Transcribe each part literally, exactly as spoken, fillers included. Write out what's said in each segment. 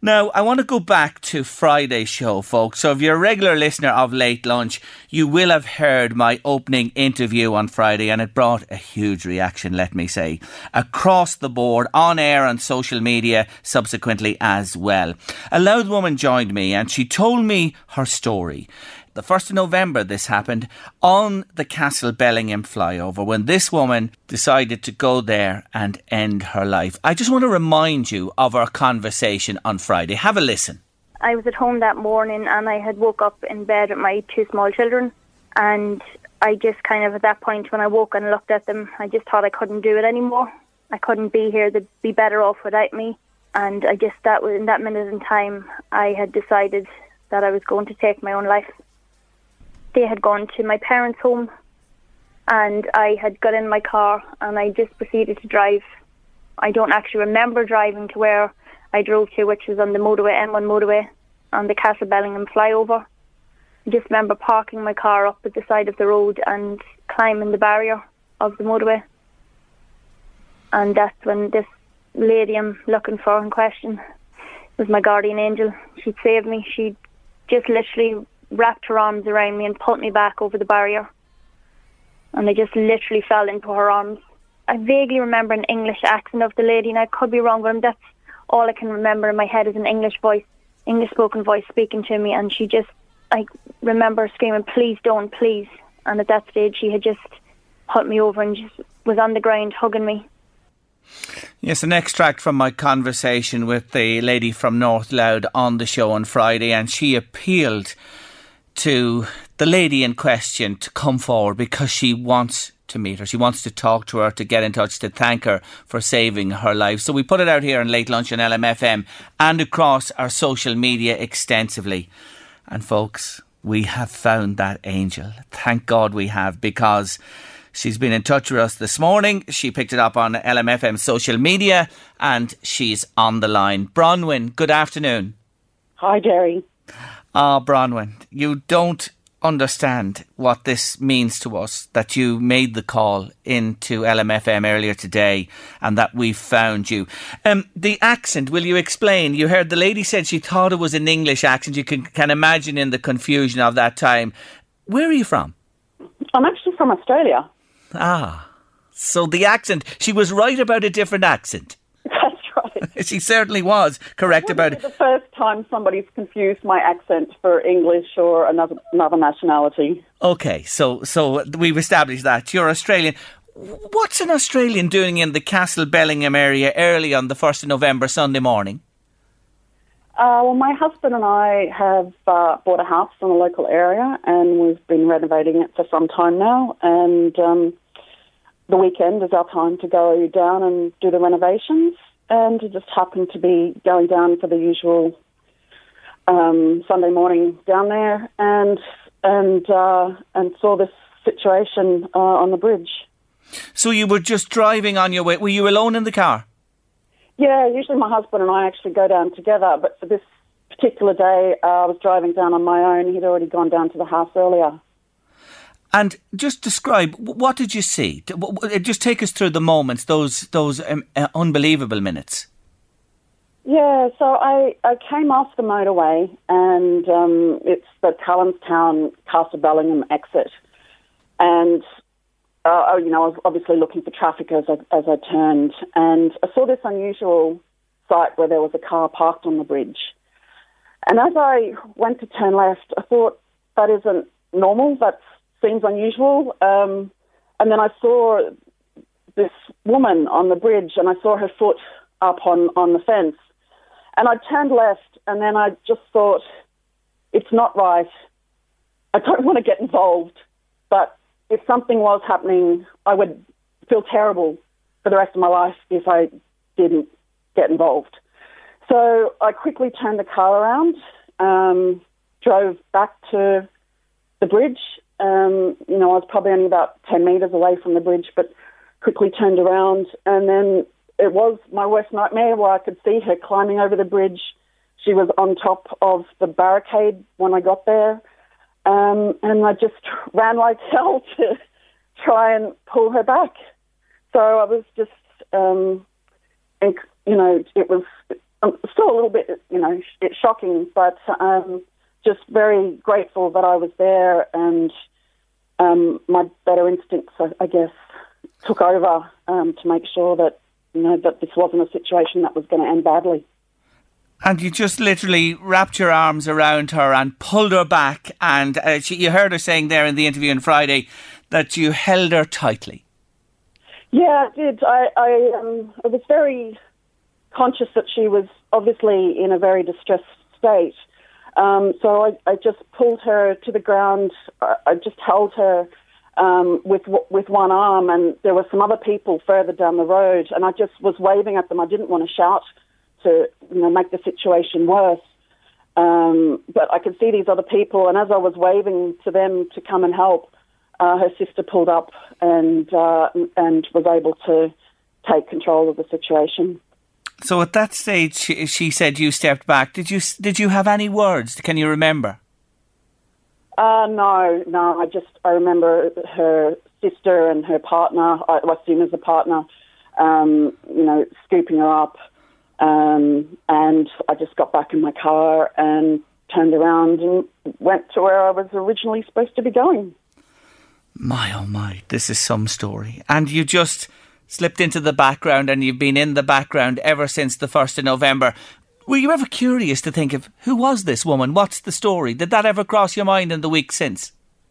Now, I want to go back to Friday's show, folks. So if you're a regular listener of Late Lunch, you will have heard my opening interview on Friday, and it brought a huge reaction, let me say, across the board, on air and social media subsequently as well. A loud woman joined me and she told me her story. The first of November this happened on the Castle Bellingham flyover when this woman decided to go there and end her life. I just want to remind you of our conversation on Friday. Have a listen. I was at home that morning and I had woke up in bed with my two small children, and I just kind of at that point when I woke and looked at them, I just thought I couldn't do it anymore. I couldn't be here. They'd be better off without me. And I just, that was in that minute in time, I had decided that I was going to take my own life. They had gone to my parents' home and I had got in my car and I just proceeded to drive. I don't actually remember driving to where I drove to, which was on the motorway, M one motorway, on the Castle Bellingham flyover. I just remember parking my car up at the side of the road and climbing the barrier of the motorway. And that's when this lady I'm looking for in question was my guardian angel. She'd saved me. She just literally wrapped her arms around me and pulled me back over the barrier. And I just literally fell into her arms. I vaguely remember an English accent of the lady, and I could be wrong, but that's all I can remember in my head is an English voice, English spoken voice speaking to me. And she just, I remember screaming, "Please don't, please." And at that stage, she had just put me over and just was on the ground hugging me. Yes, an extract from my conversation with the lady from North Louth on the show on Friday, and she appealed to the lady in question to come forward because she wants to meet her. She wants to talk to her, to get in touch, to thank her for saving her life. So we put it out here on Late Lunch on L M F M and across our social media extensively. And folks, we have found that angel. Thank God we have, because she's been in touch with us this morning. She picked it up on L M F M social media and she's on the line. Bronwyn, good afternoon. Hi, Jerry. Ah, Bronwyn, you don't understand what this means to us, that you made the call into L M F M earlier today and that we found you. Um, the accent, will you explain? You heard the lady said she thought it was an English accent. You can, can imagine in the confusion of that time. Where are you from? I'm actually from Australia. Ah, so the accent, she was right about a different accent. That's right. She certainly was correct about it. It's the first time somebody's confused my accent for English or another another nationality. Okay, so so we've established that. You're Australian. What's an Australian doing in the Castle Bellingham area early on the first of November, Sunday morning? Uh, well, my husband and I have uh, bought a house in a local area and we've been renovating it for some time now. And um, the weekend is our time to go down and do the renovations. And it just happened to be going down for the usual um, Sunday morning down there and and uh, and saw this situation uh, on the bridge. So you were just driving on your way. Were you alone in the car? Yeah, usually my husband and I actually go down together, but for this particular day, uh, I was driving down on my own. He'd already gone down to the house earlier. And just describe, what did you see? Just take us through the moments, those those um, uh, unbelievable minutes. Yeah, so I, I came off the motorway and um, it's the Tallanstown Castle Bellingham exit. And Uh, you know, I was obviously looking for traffic as I, as I turned, and I saw this unusual sight where there was a car parked on the bridge. And as I went to turn left, I thought, that isn't normal, that seems unusual. Um, and then I saw this woman on the bridge, and I saw her foot up on, on the fence. And I turned left, and then I just thought, it's not right. I don't want to get involved, but if something was happening, I would feel terrible for the rest of my life if I didn't get involved. So I quickly turned the car around, um, drove back to the bridge. Um, you know, I was probably only about ten metres away from the bridge, but quickly turned around. And then it was my worst nightmare where I could see her climbing over the bridge. She was on top of the barricade when I got there. Um, and I just ran like hell to try and pull her back. So I was just, um, you know, it was I'm still a little bit, you know, it's shocking, but um, just very grateful that I was there, and um, my better instincts, I, I guess, took over um, to make sure that, you know, that this wasn't a situation that was going to end badly. And you just literally wrapped your arms around her and pulled her back, and uh, she, you heard her saying there in the interview on Friday that you held her tightly. Yeah, I did. I, I, um, I was very conscious that she was obviously in a very distressed state. Um, so I, I just pulled her to the ground. I, I just held her um, with with one arm, and there were some other people further down the road, and I just was waving at them. I didn't want to shout to, you know, make the situation worse. Um, but I could see these other people, and as I was waving to them to come and help, uh, her sister pulled up and uh, and was able to take control of the situation. So at that stage, she, she said you stepped back. Did you did you have any words? Can you remember? Uh, no, no. I just I remember her sister and her partner. I assume as a partner, um, you know, scooping her up, um, and I just got back in my car and turned around and went to where I was originally supposed to be going. My oh my! This is some story, and you just slipped into the background, and you've been in the background ever since the first of November. Were you ever curious to think of who was this woman? What's the story? Did that ever cross your mind in the week since?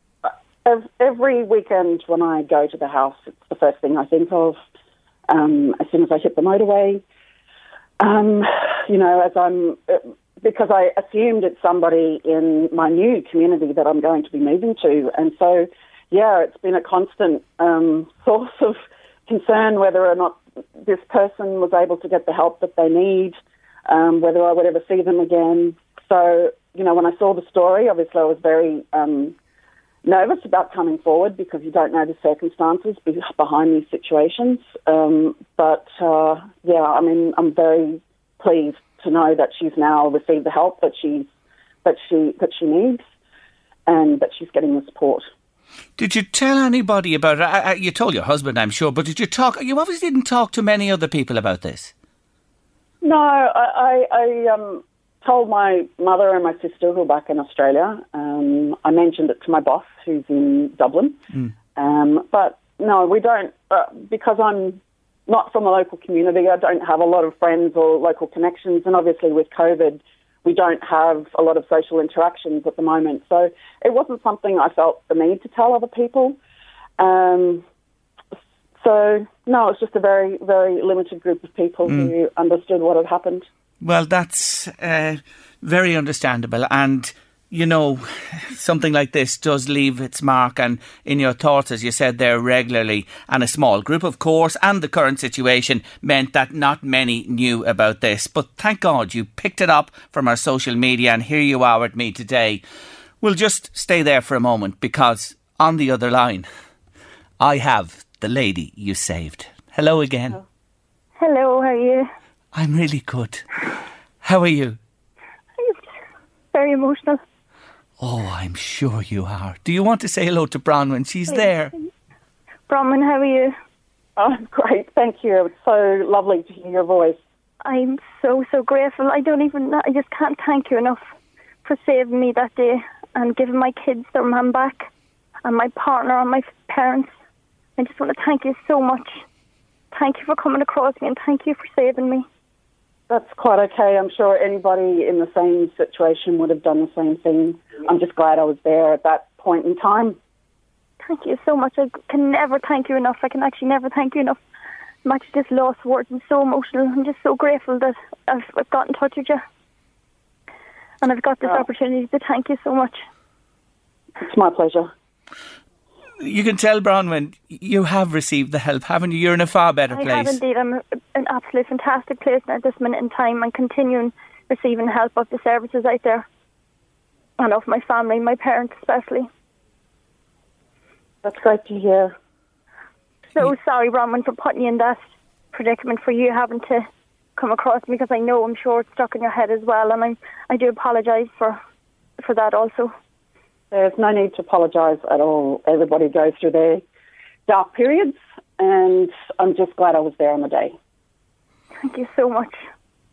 Every weekend when I go to the house, it's the first thing I think of. Um, as soon as I hit the motorway, um, you know, as I'm because I assumed it's somebody in my new community that I'm going to be moving to, and so yeah, it's been a constant um, source of concern whether or not this person was able to get the help that they need, um, whether I would ever see them again. So, you know, when I saw the story, obviously I was very um, nervous about coming forward because you don't know the circumstances be- behind these situations. Um, but, uh, yeah, I mean, I'm very pleased to know that she's now received the help that she's that she that she needs, and that she's getting the support. Did you tell anybody about it? You told your husband, I'm sure, but did you talk? You obviously didn't talk to many other people about this. No, I, I, I um, told my mother and my sister who are back in Australia. Um, I mentioned it to my boss who's in Dublin. Mm. Um, but no, we don't, uh, because I'm not from a local community, I don't have a lot of friends or local connections, and obviously with COVID, we don't have a lot of social interactions at the moment. So it wasn't something I felt the need to tell other people. Um, so, no, it's just a very, very limited group of people mm. who understood what had happened. Well, that's uh, very understandable. And, you know, something like this does leave its mark, and in your thoughts, as you said there, regularly, and a small group, of course, and the current situation meant that not many knew about this. But thank God you picked it up from our social media, and here you are with me today. We'll just stay there for a moment, because on the other line, I have the lady you saved. Hello again. Oh. Hello, how are you? I'm really good. How are you? I'm very emotional. Oh, I'm sure you are. Do you want to say hello to Bronwyn? She's there. Bronwyn, how are you? Oh, great, thank you. It's so lovely to hear your voice. I'm so, so grateful. I don't even, I just can't thank you enough for saving me that day and giving my kids their mum back, and my partner and my parents. I just want to thank you so much. Thank you for coming across me, and thank you for saving me. That's quite okay. I'm sure anybody in the same situation would have done the same thing. I'm just glad I was there at that point in time. Thank you so much. I can never thank you enough. I can actually never thank you enough. I'm actually just lost words. I'm so emotional. I'm just so grateful that I've, I've got in touch with you. And I've got this oh. opportunity to thank you so much. It's my pleasure. You can tell, Bronwyn, you have received the help, haven't you? You're in a far better I place. I have indeed. I'm in an absolutely fantastic place at this minute in time, and continuing receiving help of the services out there, and of my family, my parents especially. That's great to hear. So yeah. Sorry, Bronwyn, for putting you in that predicament, for you having to come across me, because I know I'm sure it's stuck in your head as well, and I'm, I do apologise for, for that also. There's no need to apologise at all. Everybody goes through their dark periods, and I'm just glad I was there on the day. Thank you so much.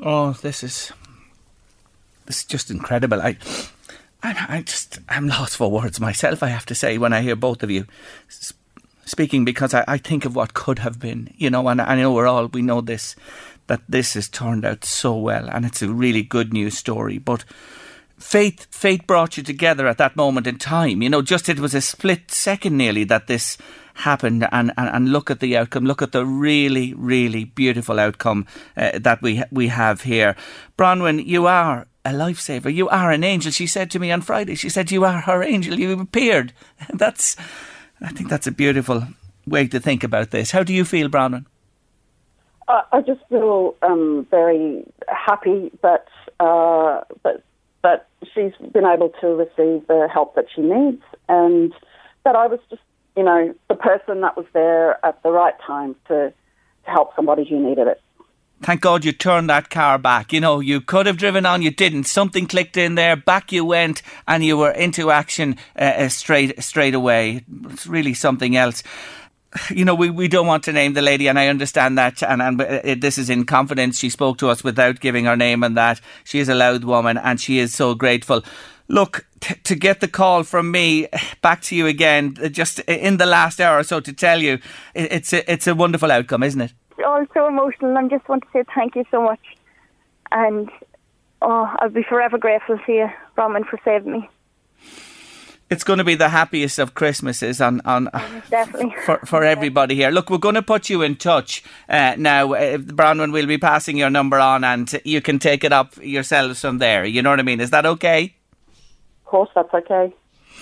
Oh, this is this is just incredible. I, I, I just I'm lost for words myself, I have to say, when I hear both of you speaking, because I, I think of what could have been, you know, and I know we're all we know this, that this has turned out so well, and it's a really good news story. But fate, fate brought you together at that moment in time. You know, just it was a split second nearly that this happened, and, and, and look at the outcome. Look at the really, really beautiful outcome uh, that we we have here. Bronwyn, you are a lifesaver. You are an angel. She said to me on Friday, she said, you are her angel. You appeared. That's, I think that's a beautiful way to think about this. How do you feel, Bronwyn? Uh, I just feel um, very happy that, uh, that, that she's been able to receive the help that she needs, and that I was just, you know, the person that was there at the right time to, to help somebody who needed it. Thank God you turned that car back. You know, you could have driven on, you didn't. Something clicked in there, back you went, and you were into action uh, straight straight away. It's really something else. You know, we, we don't want to name the lady, and I understand that, and, and it, this is in confidence. She spoke to us without giving her name and that. She is a loud woman, and she is so grateful. Look, t- to get the call from me back to you again, just in the last hour or so, to tell you, it, it's a, it's a wonderful outcome, isn't it? Oh, I'm so emotional, and I just want to say thank you so much. And oh, I'll be forever grateful to you, Bronwyn, for saving me. It's going to be the happiest of Christmases on, on Definitely. for, for everybody here. Look, we're going to put you in touch uh, now. Uh, Bronwyn will be passing your number on, and you can take it up yourselves from there. You know what I mean? Is that okay? Of course, that's okay.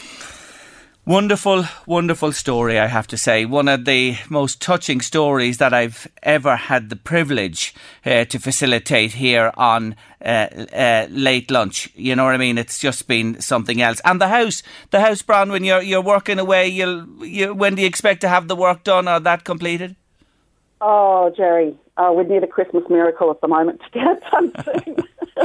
Wonderful, wonderful story, I have to say. One of the most touching stories that I've ever had the privilege uh, to facilitate here on uh, uh, Late Lunch. You know what I mean? It's just been something else. And the house, the house, Bronwyn, you're you're working away. You'll, you, when do you expect to have the work done or that completed? Oh, Jerry, uh, we're near the Christmas miracle at the moment to get it done soon.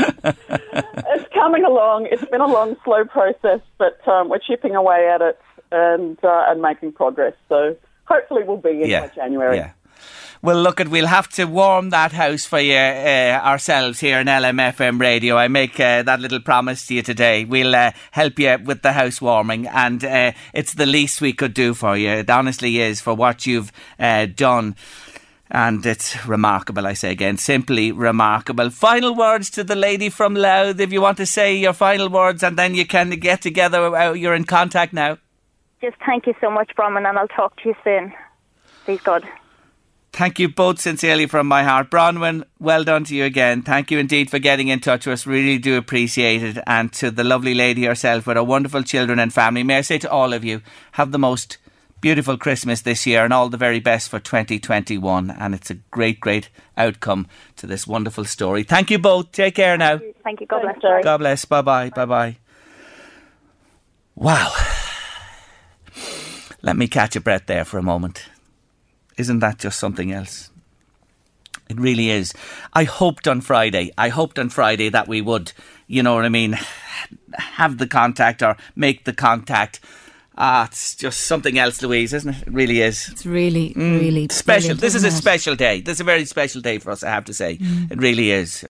It's coming along. It's been a long, slow process, but um, we're chipping away at it and uh, and making progress. So hopefully we'll be in yeah. by January. Yeah. Well, look, we'll have to warm that house for you uh, ourselves here in L M F M Radio. I make uh, that little promise to you today. We'll uh, help you with the housewarming, and uh, it's the least we could do for you. It honestly is, for what you've uh, done. And it's remarkable, I say again, simply remarkable. Final words to the lady from Louth, if you want to say your final words, and then you can get together. You're in contact now. Just thank you so much, Bronwyn, and I'll talk to you soon. Please God. Thank you both sincerely from my heart. Bronwyn, well done to you again. Thank you indeed for getting in touch with us. Really do appreciate it. And to the lovely lady herself with her wonderful children and family, may I say to all of you, have the most beautiful Christmas this year and all the very best for twenty twenty-one. And it's a great, great outcome to this wonderful story. Thank you both. Take care now. Thank you. Thank you. God bless. Sorry. God bless. Bye-bye. Bye-bye. Wow. Let me catch a breath there for a moment. Isn't that just something else? It really is. I hoped on Friday, I hoped on Friday that we would, you know what I mean, have the contact or make the contact. Ah, it's just something else, Louise, isn't it? It really is. It's really, mm. really special. Brilliant, this is a it? special day. This is a very special day for us, I have to say. Mm. It really is.